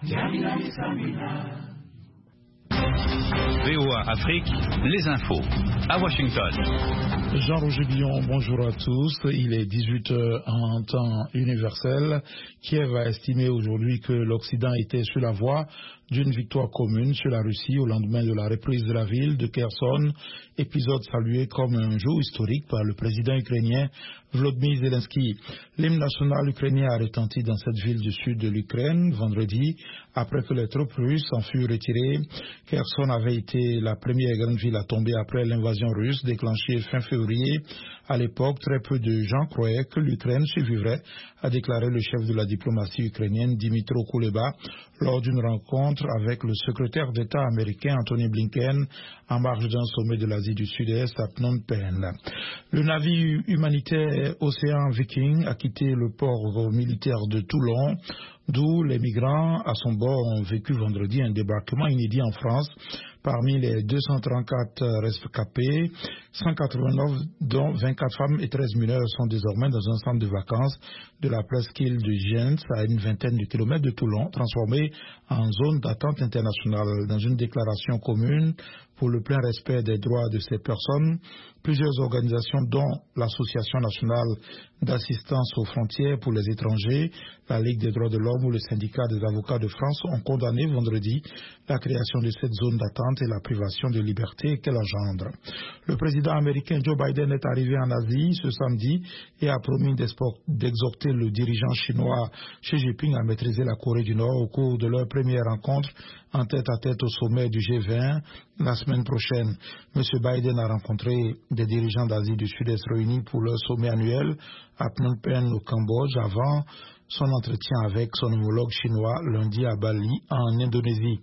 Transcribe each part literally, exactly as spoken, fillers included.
V O A Afrique, les infos, à Washington. Jean-Roger Billon, bonjour à tous. Il est dix-huit heures en temps universel. Kiev a estimé aujourd'hui que l'Occident était sur la voie d'une victoire commune sur la Russie au lendemain de la reprise de la ville de Kherson, épisode salué comme un jour historique par le président ukrainien Volodymyr Zelensky. L'hymne national ukrainien a retenti dans cette ville du sud de l'Ukraine vendredi, après que les troupes russes en furent retirées. Kherson avait été la première grande ville à tomber après l'invasion russe déclenchée fin février. À l'époque, très peu de gens croyaient que l'Ukraine survivrait, a déclaré le chef de la diplomatie ukrainienne Dmytro Kuleba lors d'une rencontre avec le secrétaire d'État américain Antony Blinken en marge d'un sommet de l'Asie du Sud-Est à Phnom Penh. Le navire humanitaire Océan Viking a quitté le port militaire de Toulon, d'où les migrants à son bord ont vécu vendredi un débarquement inédit en France. Parmi les deux cent trente-quatre rescapés, cent quatre-vingt-neuf, dont vingt-quatre femmes et treize mineurs, sont désormais dans un centre de vacances de la presqu'île de Giens, à une vingtaine de kilomètres de Toulon, transformé en zone d'attente internationale. Dans une déclaration commune pour le plein respect des droits de ces personnes, plusieurs organisations, dont l'Association nationale d'assistance aux frontières pour les étrangers, la Ligue des droits de l'homme ou le syndicat des avocats de France, ont condamné vendredi la création de cette zone d'attente et la privation de liberté qu'elle engendre. Le président américain Joe Biden est arrivé en Asie ce samedi et a promis d'exhorter le dirigeant chinois Xi Jinping à maîtriser la Corée du Nord au cours de leur première rencontre en tête-à-tête au sommet du G vingt la semaine prochaine. M. Biden a rencontré des dirigeants d'Asie du Sud-Est réunis pour leur sommet annuel à Phnom Penh au Cambodge avant son entretien avec son homologue chinois lundi à Bali en Indonésie.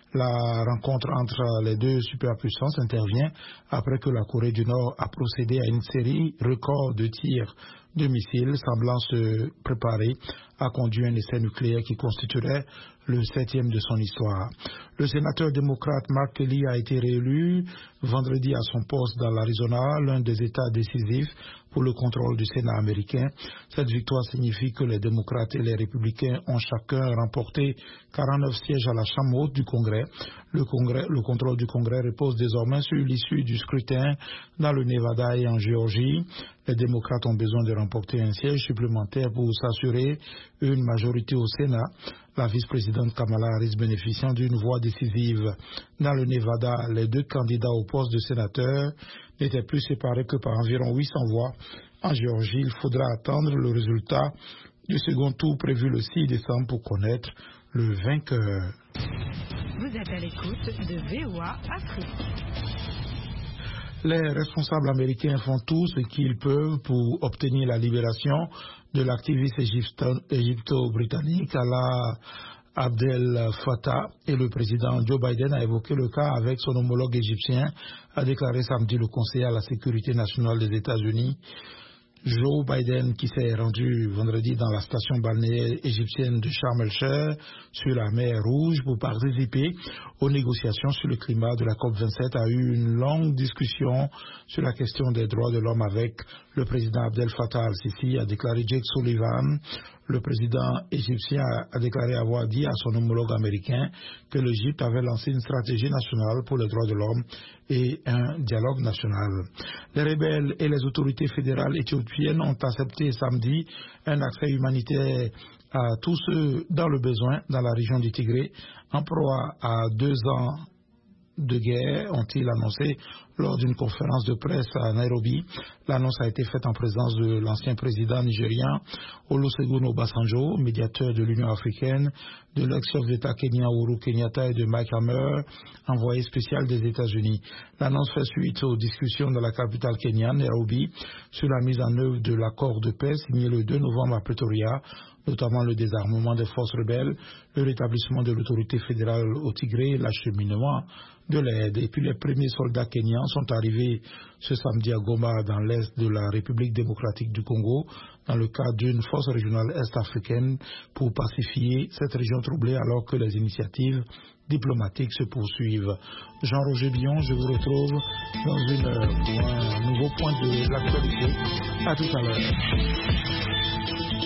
La rencontre entre les deux superpuissances intervient après que la Corée du Nord a procédé à une série record de tirs de missiles semblant se préparer à conduire un essai nucléaire qui constituerait le septième de son histoire. Le sénateur démocrate Mark Kelly a été réélu vendredi à son poste dans l'Arizona, l'un des États décisifs pour le contrôle du Sénat américain. Cette victoire signifie que les démocrates et les républicains ont chacun remporté quarante-neuf sièges à la Chambre haute du Congrès. Le, Congrès, le contrôle du Congrès repose désormais sur l'issue du scrutin dans le Nevada et en Géorgie. Les démocrates ont besoin de remporter un siège supplémentaire pour s'assurer une majorité au Sénat. La vice-présidente Kamala Harris bénéficiant d'une voix décisive. Dans le Nevada, les deux candidats au poste de sénateur n'étaient plus séparés que par environ huit cents voix. En Géorgie, il faudra attendre le résultat du second tour prévu le six décembre pour connaître le vainqueur. Vous êtes à l'écoute de V O A Afrique. Les responsables américains font tout ce qu'ils peuvent pour obtenir la libération de l'activiste égypto-britannique Alaa Abdel Fattah, et le président Joe Biden a évoqué le cas avec son homologue égyptien, a déclaré samedi le conseiller à la sécurité nationale des États-Unis. Joe Biden, qui s'est rendu vendredi dans la station balnéaire égyptienne de Sharm el-Sheikh sur la mer Rouge pour participer aux négociations sur le climat de la COP vingt-sept, a eu une longue discussion sur la question des droits de l'homme avec le président Abdel Fattah al-Sisi, a déclaré Jake Sullivan. Le président égyptien a déclaré avoir dit à son homologue américain que l'Égypte avait lancé une stratégie nationale pour les droits de l'homme et un dialogue national. Les rebelles et les autorités fédérales éthiopiennes ont accepté samedi un accès humanitaire à tous ceux dans le besoin dans la région du Tigré, en proie à deux ans de guerre, ont-ils annoncé lors d'une conférence de presse à Nairobi. L'annonce a été faite en présence de l'ancien président nigérian Olusegun Obasanjo, médiateur de l'Union africaine, de l'ex-chef d'État kenyan Uhuru Kenyatta et de Mike Hammer, envoyé spécial des États-Unis. L'annonce fait suite aux discussions dans la capitale kenyane, Nairobi, sur la mise en œuvre de l'accord de paix signé le deux novembre à Pretoria, notamment le désarmement des forces rebelles, le rétablissement de l'autorité fédérale au Tigré et l'acheminement de l'aide. Et puis les premiers soldats kenyans sont arrivés ce samedi à Goma, dans l'est de la République démocratique du Congo, dans le cadre d'une force régionale est-africaine pour pacifier cette région troublée, alors que les initiatives diplomatiques se poursuivent. Jean-Roger Billon, je vous retrouve dans une heure pour un nouveau point de l'actualité. À tout à l'heure.